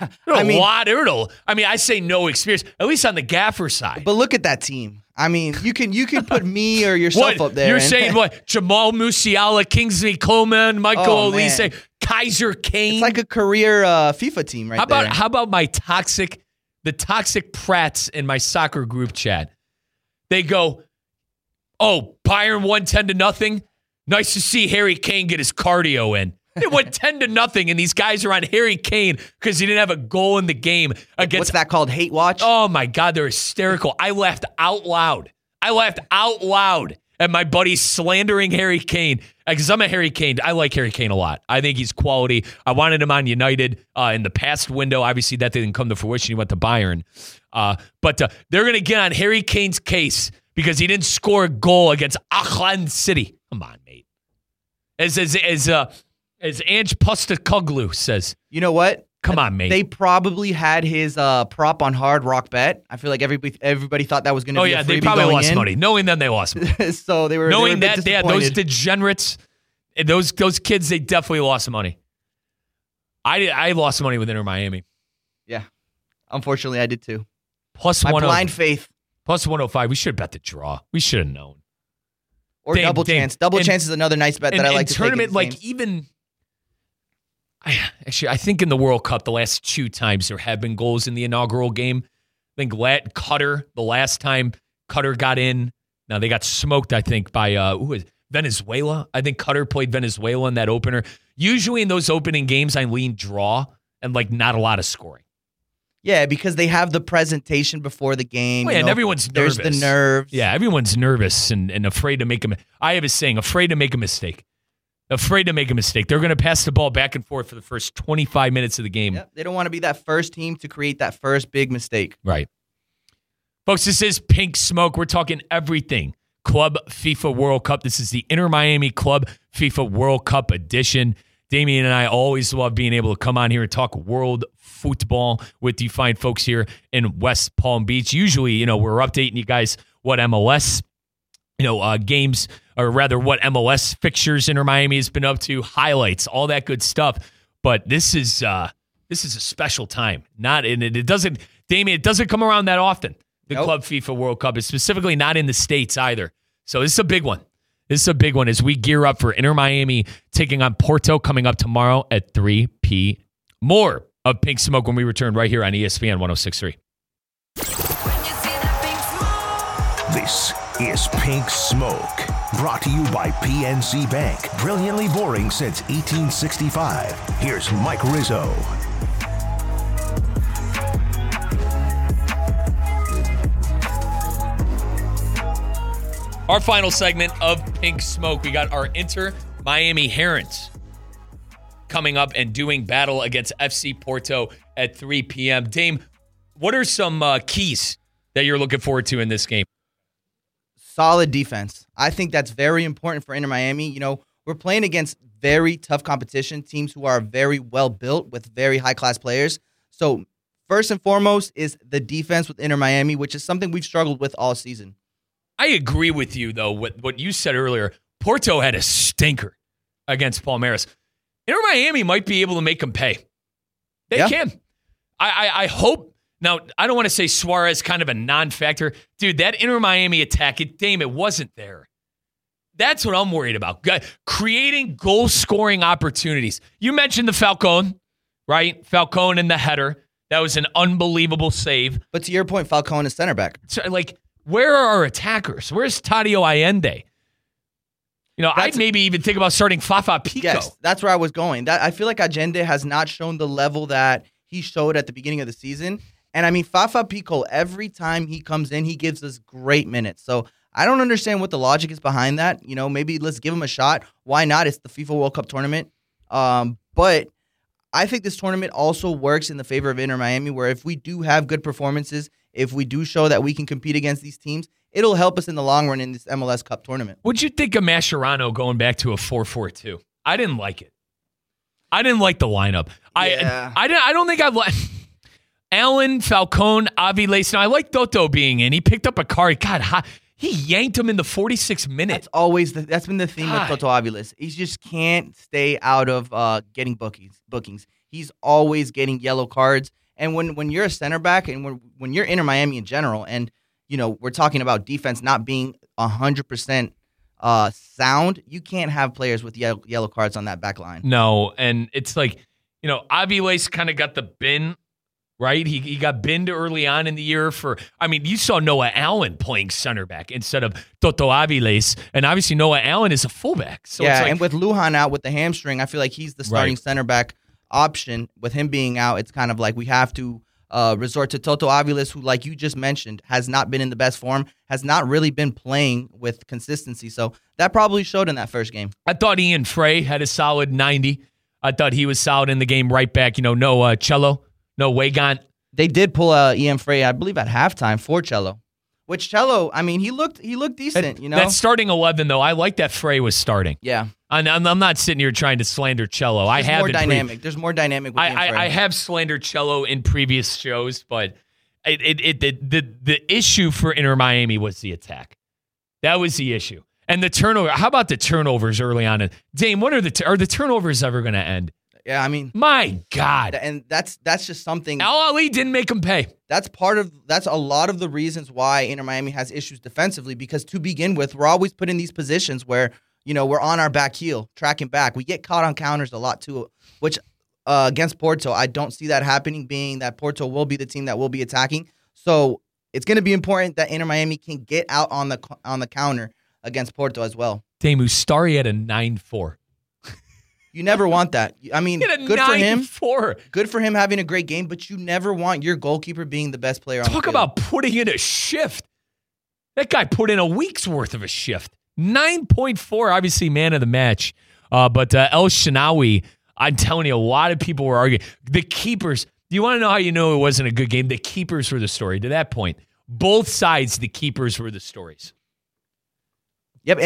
I say no experience, at least on the gaffer side. But look at that team. I mean, you can put me or yourself up there. You're saying what? Jamal Musiala, Kingsley Coman, Michael Olise, Kaiser Kane. It's like a career FIFA team there. How about the toxic prats in my soccer group chat? They go, oh, Bayern won 10-0. Nice to see Harry Kane get his cardio in. They went 10-0, and these guys are on Harry Kane because he didn't have a goal in the game against. What's that called? Hate watch? Oh my God, they're hysterical. I laughed out loud at my buddy slandering Harry Kane because I'm a Harry Kane. I like Harry Kane a lot. I think he's quality. I wanted him on United in the past window. Obviously, that didn't come to fruition. He went to Bayern. But they're going to get on Harry Kane's case because he didn't score a goal against Auckland City. Come on, mate. As Ange Postecoglou says. You know what? Come on, mate. They probably had his prop on Hard Rock Bet. I feel like everybody thought that was going to be a freebie. They probably lost money. Knowing them, they lost money. So they were knowing that, those degenerates, those kids, they definitely lost money. I lost money with Inter Miami. Yeah. Unfortunately, I did too. Plus my blind faith. Plus 105. We should have bet the draw. We should have known. Or double chance. Double chance is another nice bet that I like to tournament, take. Like even. I think in the World Cup, the last 2 times there have been goals in the inaugural game. I think Qatar, the last time Qatar got in. Now they got smoked, I think, by Venezuela. I think Qatar played Venezuela in that opener. Usually in those opening games, I lean draw and like not a lot of scoring. Yeah, because they have the presentation before the game. And everyone's nervous. There's the nerves. Yeah, everyone's nervous and afraid to make I have a saying, afraid to make a mistake. Afraid to make a mistake. They're going to pass the ball back and forth for the first 25 minutes of the game. Yep, they don't want to be that first team to create that first big mistake. Right. Folks, this is Pink Smoke. We're talking everything Club FIFA World Cup. This is the Inter Miami Club FIFA World Cup edition. Damian and I always love being able to come on here and talk world football with you fine folks here in West Palm Beach. Usually, we're updating you guys what MLS, games, or rather what MLS fixtures Inter Miami has been up to, highlights, all that good stuff. But this is a special time. It doesn't come around that often. The Club FIFA World Cup is specifically not in the States either. So this is a big one. This is a big one as we gear up for Inter Miami taking on Porto coming up tomorrow at 3 p.m. More of Pink Smoke when we return right here on ESPN 106.3. This is Pink Smoke, brought to you by PNC Bank. Brilliantly boring since 1865. Here's Mike Rizzo. Our final segment of Pink Smoke, we got our Inter Miami Herons coming up and doing battle against FC Porto at 3 p.m. Dame, what are some keys that you're looking forward to in this game? Solid defense. I think that's very important for Inter Miami. We're playing against very tough competition, teams who are very well built with very high-class players. So first and foremost is the defense with Inter Miami, which is something we've struggled with all season. I agree with you, though, with what you said earlier. Porto had a stinker against Palmeiras. Inter Miami might be able to make them pay. They can. I hope. Now, I don't want to say Suarez kind of a non-factor. Dude, that Inter Miami attack, it wasn't there. That's what I'm worried about. Creating goal-scoring opportunities. You mentioned the Falcone, right? Falcone in the header. That was an unbelievable save. But to your point, Falcone is center back. So, where are our attackers? Where's Tadio Allende? I'd maybe even think about starting Fafa Pico. Yes, that's where I was going. I feel like Allende has not shown the level that he showed at the beginning of the season. And Fafa Pico, every time he comes in, he gives us great minutes. So I don't understand what the logic is behind that. Maybe let's give him a shot. Why not? It's the FIFA World Cup tournament. But I think this tournament also works in the favor of Inter Miami, where if we do have good performances, if we do show that we can compete against these teams, it'll help us in the long run in this MLS Cup tournament. What'd you think of Mascherano going back to a 4-4-2? I didn't like it. I didn't like the lineup. Yeah. I don't think I've liked Allen, Falcone, Aviles. Now, I like Toto being in. He picked up a card. God, he yanked him in the 46th minute. That's been the theme God. with Toto Aviles. He just can't stay out of getting bookings. He's always getting yellow cards. And when you're a center back and when you're Inter Miami in general, and we're talking about defense not being 100% sound, you can't have players with yellow cards on that back line. No, and it's like, Aviles kind of got the bin, right? He got binned early on in the year you saw Noah Allen playing center back instead of Toto Aviles, and obviously Noah Allen is a fullback. So yeah, it's like, and with Lujan out with the hamstring, I feel like he's the starting center back option. With him being out, it's kind of like we have to resort to Toto Aviles, who, like you just mentioned, has not been in the best form, has not really been playing with consistency. So that probably showed in that first game. I thought Ian Frey had a solid 90. I thought he was solid in the game right back. No Cello, no Weigand. They did pull Ian Frey, I believe, at halftime for Cello. Which Cello, he looked decent, That starting 11, though, I like that Frey was starting. Yeah. I'm not sitting here trying to slander Cello. There's more dynamic with Ian Frey. I have slandered Cello in previous shows, but the issue for Inter Miami was the attack. That was the issue. And the turnover. How about the turnovers early on? Dame, what are the turnovers ever going to end? Yeah, my God. And that's just something. Al Ali didn't make him pay. That's a lot of the reasons why Inter Miami has issues defensively, because to begin with, we're always put in these positions where, we're on our back heel, tracking back. We get caught on counters a lot too, which against Porto, I don't see that happening, being that Porto will be the team that will be attacking. So it's going to be important that Inter Miami can get out on the counter against Porto as well. Dame Ustari had a 9-4. You never want that. Good for him. 9-4. Good for him having a great game, but you never want your goalkeeper being the best player on the field. Talk about putting in a shift. That guy put in a week's worth of a shift. 9.4, obviously man of the match. But El Shenawi, I'm telling you, a lot of people were arguing. The keepers, do you want to know how you know it wasn't a good game? The keepers were the story. To that point, both sides, the keepers were the stories. Yep,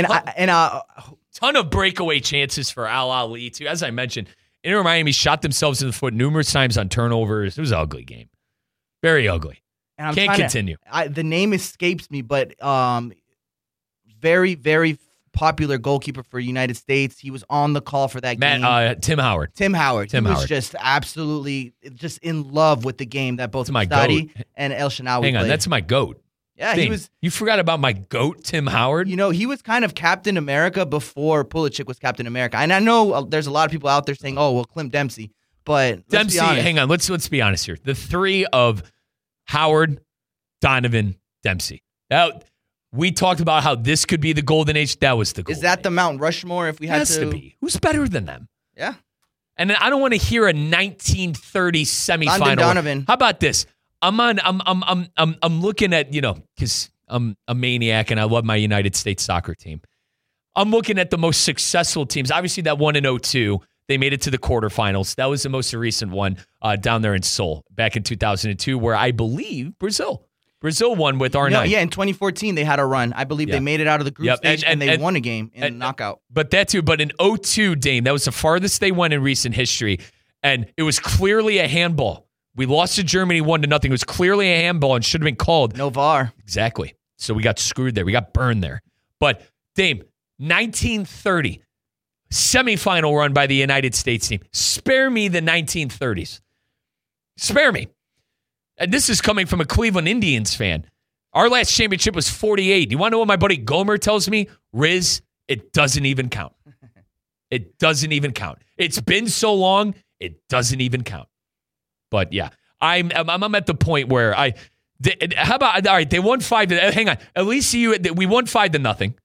Ton of breakaway chances for Al Ali, too. As I mentioned, Inter Miami shot themselves in the foot numerous times on turnovers. It was an ugly game. Very ugly. And Can't continue. The name escapes me, but very, very popular goalkeeper for United States. He was on the call for that game. Tim Howard. He was just absolutely just in love with the game that both Ustari and El Shenawi played. Hang on, that's my GOAT. Yeah, Dang, he was. You forgot about my GOAT, Tim Howard? He was kind of Captain America before Pulisic was Captain America. And I know there's a lot of people out there saying, "Oh, well, Clint Dempsey." But Dempsey, hang on, let's be honest here. The three of Howard, Donovan, Dempsey. We talked about how this could be the golden age. That was the golden age. Is that age. the Mount Rushmore? If we had to be, who's better than them? Yeah. And I don't want to hear a 1930 semifinal. Landon Donovan. How about this? I'm looking at, because I'm a maniac and I love my United States soccer team. I'm looking at the most successful teams. Obviously, that one in 2002, they made it to the quarterfinals. That was the most recent one down there in Seoul back in 2002, where I believe Brazil won with R9. Yeah, in 2014, they had a run. I believe they made it out of the group stage and they won a game in the knockout. But that too, but in 2002, Dane, that was the farthest they went in recent history. And it was clearly a handball. We lost to Germany 1-0. It was clearly a handball and should have been called. No VAR. Exactly. So we got screwed there. We got burned there. But, Dame, 1930, semifinal run by the United States team. Spare me the 1930s. Spare me. And this is coming from a Cleveland Indians fan. Our last championship was 48. You want to know what my buddy Gomer tells me? Riz, it doesn't even count. It doesn't even count. It's been so long, it doesn't even count. But yeah, I'm at the point where how about, all right, they won 5-0. Hang on. At least we won 5-0.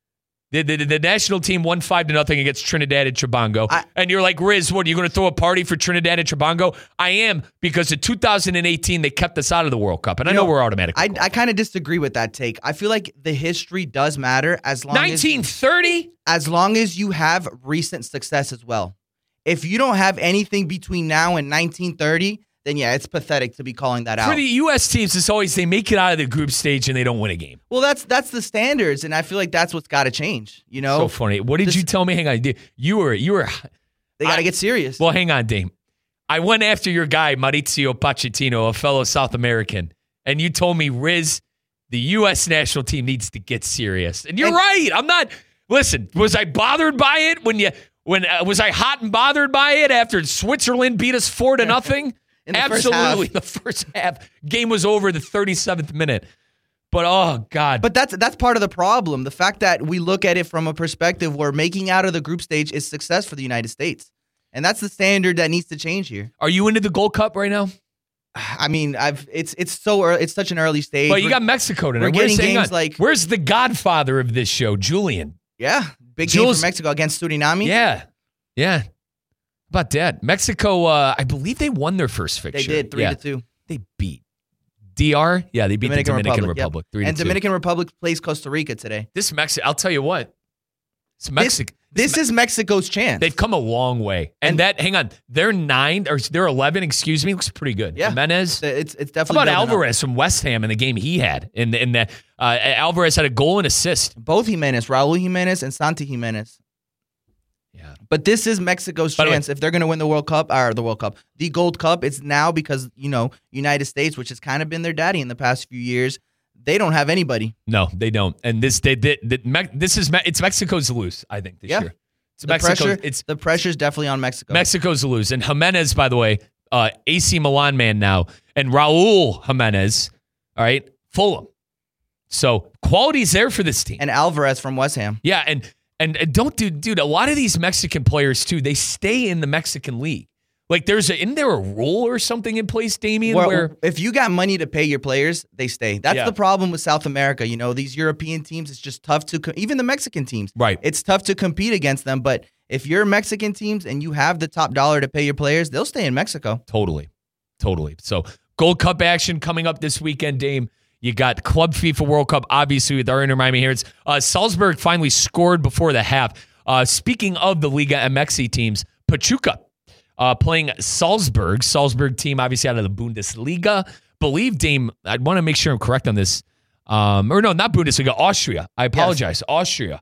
The national team won 5-0 against Trinidad and Tobago. And you're like, Riz, what, are you going to throw a party for Trinidad and Tobago? I am, because in 2018, they kept us out of the World Cup. And I know we're automatically. I kind of disagree with that take. I feel like the history does matter as long 1930? As long as you have recent success as well. If you don't have anything between now and 1930, then yeah, it's pathetic to be calling that out. For the U.S. teams, it's always they make it out of the group stage and they don't win a game. Well, that's the standards, and I feel like that's what's got to change. You know, So funny. What did you tell me? Hang on, you were. they got to get serious. Well, hang on, Dame. I went after your guy Maurizio Pochettino, a fellow South American, and you told me, Riz, the U.S. national team needs to get serious. And you're right. I'm not. Listen, was I bothered by it was I hot and bothered by it after Switzerland beat us 4-0? Absolutely. The first half. Game was over the 37th minute. But, oh, God. But that's part of the problem. The fact that we look at it from a perspective where making out of the group stage is success for the United States. And that's the standard that needs to change here. Are you into the Gold Cup right now? I mean, it's so early, it's such an early stage. But you got Mexico tonight. We're getting games like... Where's the godfather of this show, Julian? Yeah, big game for Mexico against Suriname. Yeah. How about that? Mexico, I believe they won their first fixture. They did, 3-2. They beat DR. Yeah, they beat the Dominican Republic. Yep. 3-2. And Dominican Republic plays Costa Rica today. I'll tell you what. It's Mexico. This is Mexico's chance. They've come a long way. And hang on, they're 11, looks pretty good. Yeah. Jimenez. It's definitely. How about Alvarez from West Ham in the game he had? In that Alvarez had a goal and assist. Both Jimenez, Raul Jimenez and Santi Jimenez. Yeah. But this is Mexico's chance if they're going to win the the Gold Cup. It's now because, United States, which has kind of been their daddy in the past few years, they don't have anybody. No, they don't. And it's Mexico's to lose, I think, this year. The pressure's definitely on Mexico. Mexico's to lose. And Jimenez, by the way, AC Milan man now, and Raul Jimenez, all right, Fulham. So quality's there for this team. And Alvarez from West Ham. Yeah, and dude, a lot of these Mexican players too, they stay in the Mexican league. Like isn't there a rule or something in place, Damian, where if you got money to pay your players, they stay. That's the problem with South America. These European teams, it's just tough even the Mexican teams. Right. It's tough to compete against them, but if you're Mexican teams and you have the top dollar to pay your players, they'll stay in Mexico. Totally. So Gold Cup action coming up this weekend, Dame. You got Club FIFA World Cup, obviously, with our Inter Miami Herons. Salzburg finally scored before the half. Speaking of the Liga MX teams, Pachuca playing Salzburg. Salzburg team, obviously, out of the Bundesliga. Believe, Dame, I want to make sure I'm correct on this. Not Bundesliga, Austria. I apologize. Yes. Austria.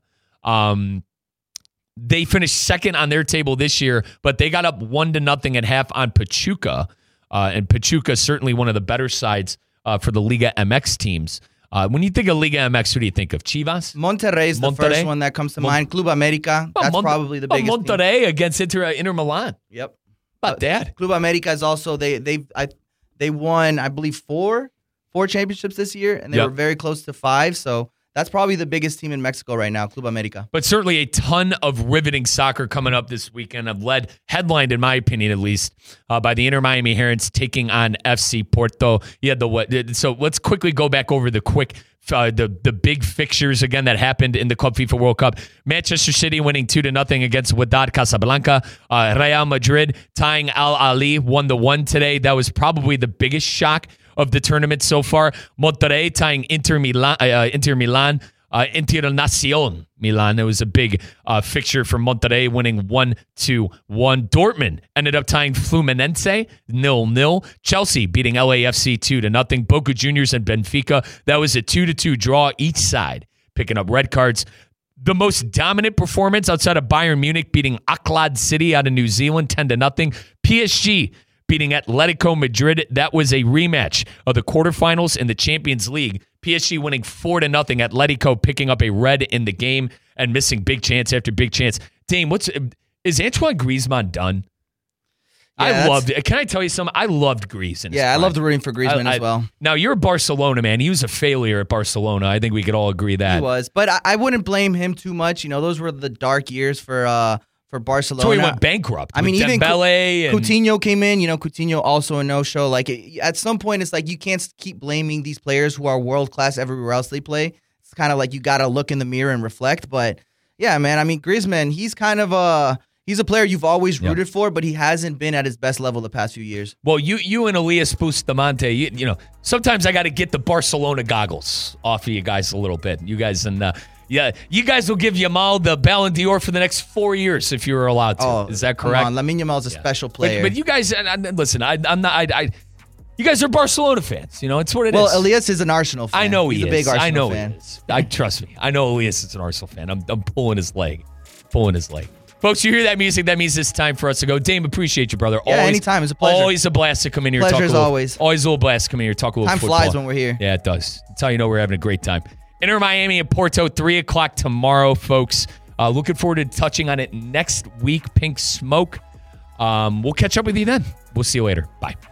They finished second on their table this year, but they got up 1-0 at half on Pachuca. And Pachuca, certainly one of the better sides for the Liga MX teams. When you think of Liga MX, who do you think of? Chivas? Monterrey is the first one that comes to mind. Club America, that's probably the biggest Monterrey team. Against Inter Milan. Yep. About that. Club America is also, they won, I believe, four championships this year, and they were very close to 5, so that's probably the biggest team in Mexico right now, Club America. But certainly a ton of riveting soccer coming up this weekend. Headlined, in my opinion at least, by the Inter Miami Herons taking on FC Porto. So let's quickly go back over the big fixtures again that happened in the Club FIFA World Cup. Manchester City winning 2-0 against Wydad Casablanca. Real Madrid tying Al Ahly 1-1 today. That was probably the biggest shock of the tournament so far. Monterrey tying Inter Milan, Internacional Milan. It was a big fixture for Monterrey, winning 1-1. Dortmund ended up tying Fluminense 0-0. Chelsea beating LAFC 2-0. Boca Juniors and Benfica. That was a 2-2 draw each side, picking up red cards. The most dominant performance outside of Bayern Munich beating Auckland City out of New Zealand 10-0. PSG beating Atletico Madrid. That was a rematch of the quarterfinals in the Champions League. PSG winning 4-0. Atletico picking up a red in the game and missing big chance after big chance. Dame, is Antoine Griezmann done? Yeah, I loved it. Can I tell you something? I loved Griezmann. Yeah, I loved rooting for Griezmann as well. Now, you're a Barcelona man. He was a failure at Barcelona. I think we could all agree that. He was, but I wouldn't blame him too much. Those were the dark years for Barcelona. So he went bankrupt. I mean, even Dembele Coutinho came in. Coutinho also a no-show. At some point, it's like you can't keep blaming these players who are world-class everywhere else they play. It's kind of like you got to look in the mirror and reflect. But, yeah, man, I mean, Griezmann, he's kind of he's a player you've always rooted for, but he hasn't been at his best level the past few years. Well, you and Elias Bustamante, sometimes I got to get the Barcelona goggles off of you guys a little bit. You guys and Yeah, you guys will give Yamal the Ballon d'Or for the next 4 years if you were allowed to. Oh, is that come correct? on, Lamine Yamal's a special player. But you guys, listen, I'm not. You guys are Barcelona fans. You know, it's what it is. Well, Elias is an Arsenal fan. I know He's a big Arsenal I know fan. he is. Trust me. I know Elias is an Arsenal fan. I'm pulling his leg. Folks, you hear that music? That means it's time for us to go. Dame, appreciate you, brother. Yeah, anytime. It's a pleasure. Always a blast to come in here. Pleasure as always. Always a little blast to come in here. Talk a little Time football. flies when we're here. Yeah, it does. That's how you know we're having a great time. Inter Miami and Porto, 3 o'clock tomorrow, folks. Looking forward to touching on it next week. Pink Smoke. We'll catch up with you then. We'll see you later. Bye.